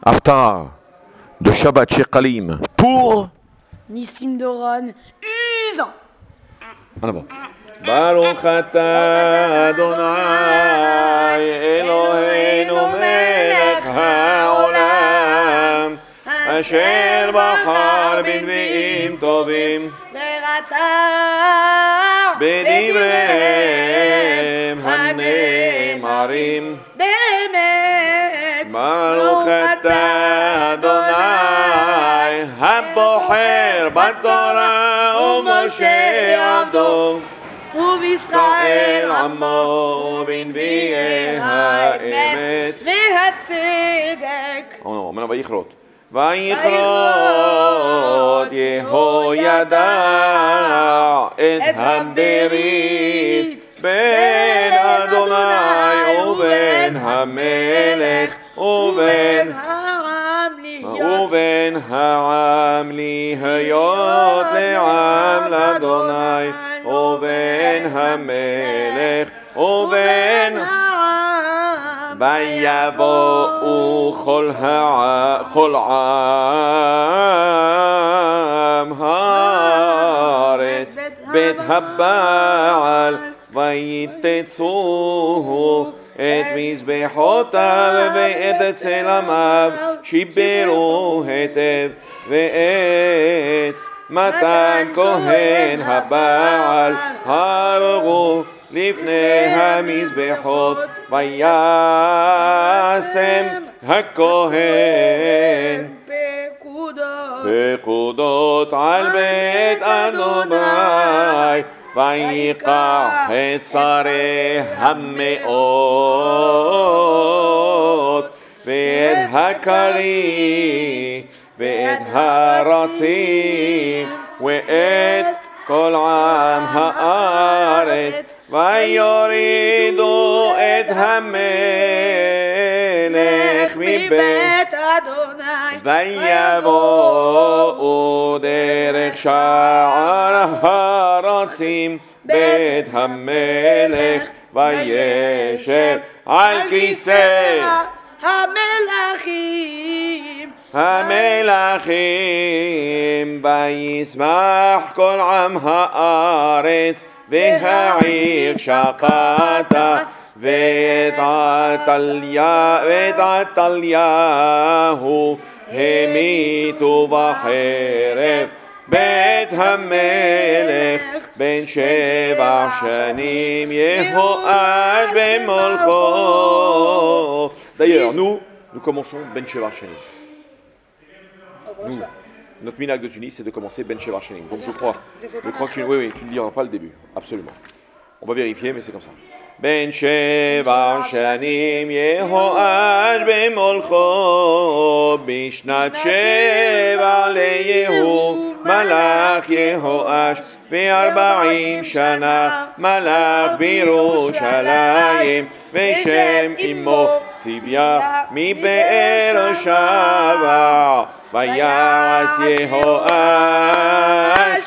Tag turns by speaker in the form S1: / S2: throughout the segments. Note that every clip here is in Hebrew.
S1: Haftarah de Shabbat Shekalim pour
S2: Nissim Doron, Uz.
S1: En avant. Baruch atah Adonai Eloheinu melech haolam asher bachar b'nvi'im tovim
S2: ורצה
S1: b'divreim hanemarim
S2: באמת
S1: Baruch atah Adonai הבוחר בתורה ומשה עבדו
S2: ובישראל
S1: עמו בנביאי האמת
S2: והצדק.
S1: אומרים ויכרות ויכרות יהוידע את הברית בין אדוני ובין המלך ובין העם להיות לעם לאדוני ובין המלך ובין ויבואו כל עם הארץ בית הבעל ויתצוהו את מזבחותיו ואת צלמיו שיברו היטב ואת מתן כהן הבעל הרגו לפני המזבחות וישם הכהן פקודות על בית אדוני ויקח את שרי המאות ואת הכרי ואת הרצים ואת כל עם הארץ ויורידו את המלך מבית
S2: אדוני
S1: ויבואו דרך שער הרצים בית המלך וישב על כיסא המלכים וישמח כל עם הארץ והעיר שקטה ואת עתליהו המיתו בחרב בית המלך בן 7 שנים יהואש במולכו. D'ailleurs, nous commençons Ben Sheva Shanim. Notre minhag de Tunis, c'est de commencer Ben Sheva Shanim. Donc je crois que tu ne diras pas le début, absolument. On va vérifier, mais c'est comme ça. Ben Sheva Shanim Yehoash b'molcho Bishnat Sheva leYehu Malach Yehoash ו40 שנה מלך בירושלים ושם אמו צביה מבאר שבע ויעש יהואש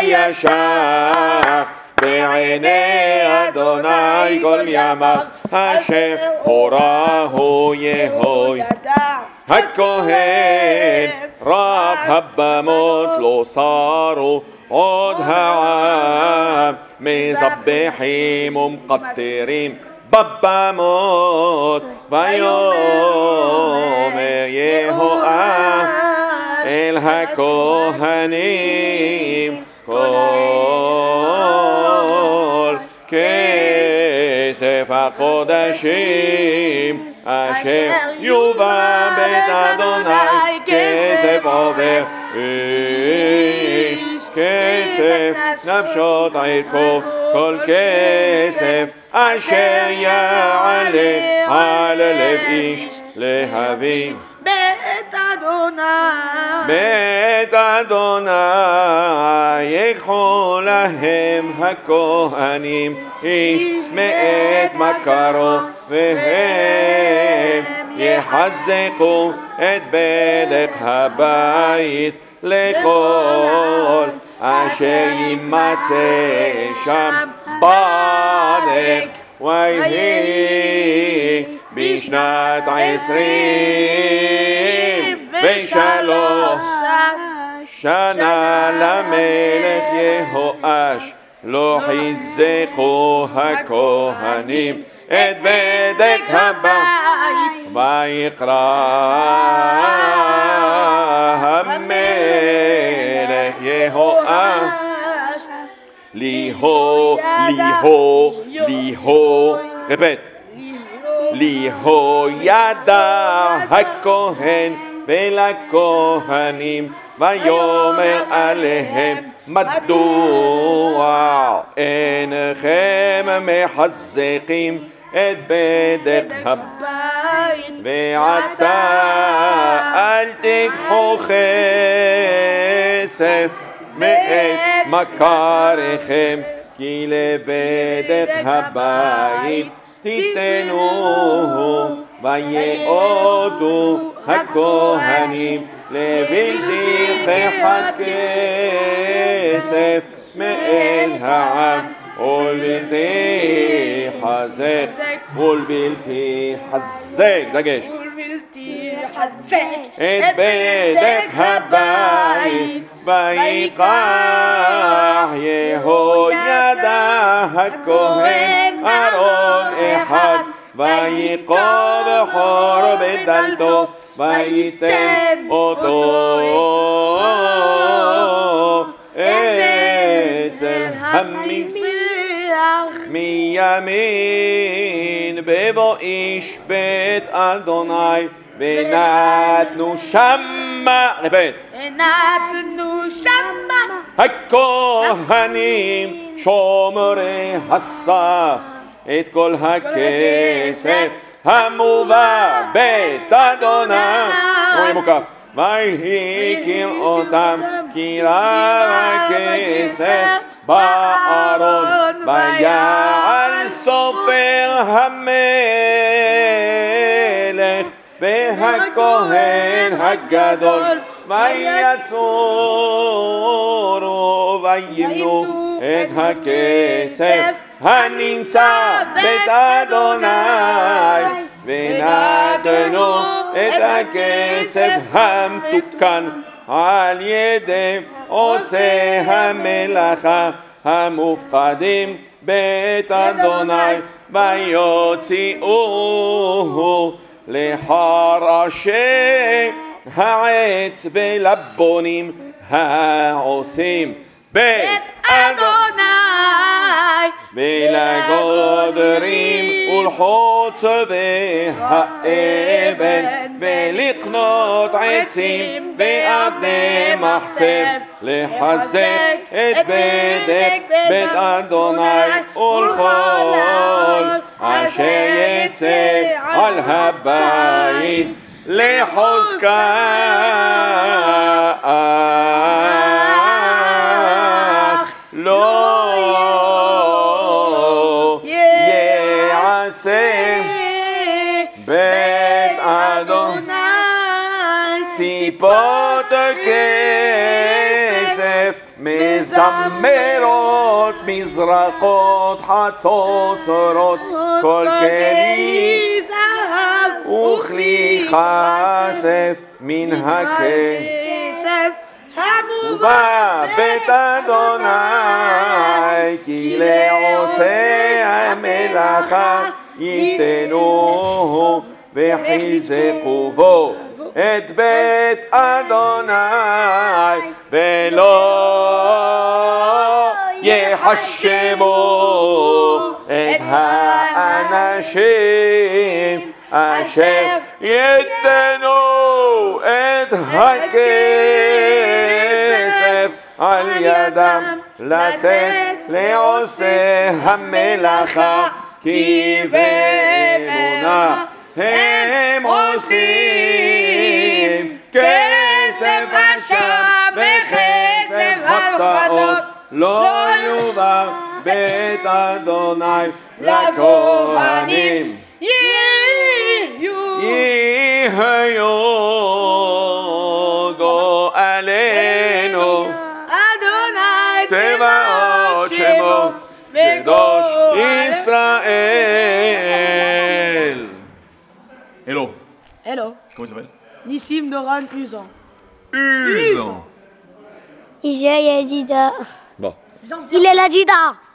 S1: הישר בעיני אדוני כל ימיו אשר הורהו יהוידע הכהן רק הבמות לא שרו עוד העם מזבחים ומקטרים בבמות ויאמר יהואש אל הכהנים כל כסף הקודשים אשר יובא בית אדוני כסף עובר איש כסף נפשות ערכו כל כסף אשר יעלה על לב איש להביא בית אדוני יקחו להם הכהנים איש מאת מכרו והם יחזקו את בדק הבית לכל אשר יימצא שם בדק ויהי בשנת 20 ושלוש שנה למלך יהואש לא חיזקו הכהנים את בדק הבית ויקרא המלך יהואש ליהו רפט ליהו ידע הכהן ולכהנים ויאמר עליהם מדוע אינכם מחזקים את בדק הבית ועתה אל תיקחו כסף מאת מכריכם כי לבדק הבית תיתנו ויעודו הכהנים לבלתי חפת כסף מאל העם ולבלתי חזק דגש את בדק הבית ויקח יהוידע הכהן ארון אחד ויקום חור בדלתו וייתן אותו אצל המזבח מימין בבוא איש בית אדוני ונתנו שמה הכהנים שומרי הסף את כל הכסף המובא בית אדוני והכיר אותם כי רב הכסף בארון ויעל סופר המלך והכהן הגדול ויצורו וימנו את הכסף הנמצא בית אדוני ונתנו את הכסף המתוקן על ידי עושה המלאכה המופקדים בית אדוני ויוציאוהו לחרשי העץ ולבונים העושים בית אדוני ולגודרים ולחוצבי האבן ולקנות עצים ואבני מחצב לחזק את בדק בית אדוני ולכל אשר יצא על הבית לחוזקה לא יעשה בית אדוני ציפות כסף מזמרות מזרקות חצוצרות כל כלי זהב וכלי כסף מן הכסף המובא בית אדוני כי לעושה המלאכה ייתנו וחיזקו בו את בית אדוני ולא יחשמו את האנשים אשר ייתנו את הכסף על ידם לתת לעושה המלאכה כי באמונה הם עושים כסף אשם וכסף הפחדות לא יובא בית אדוני לכהנים יהיו גואלנו אדוני צבאות שמו קדוש ישראל. Hello.
S2: Hello.
S1: Comment tu t'appelles?
S2: Nissim Doran Uzan.
S1: Uzan.
S3: Ija Yadida.
S1: Bon.
S3: Il est la Dida.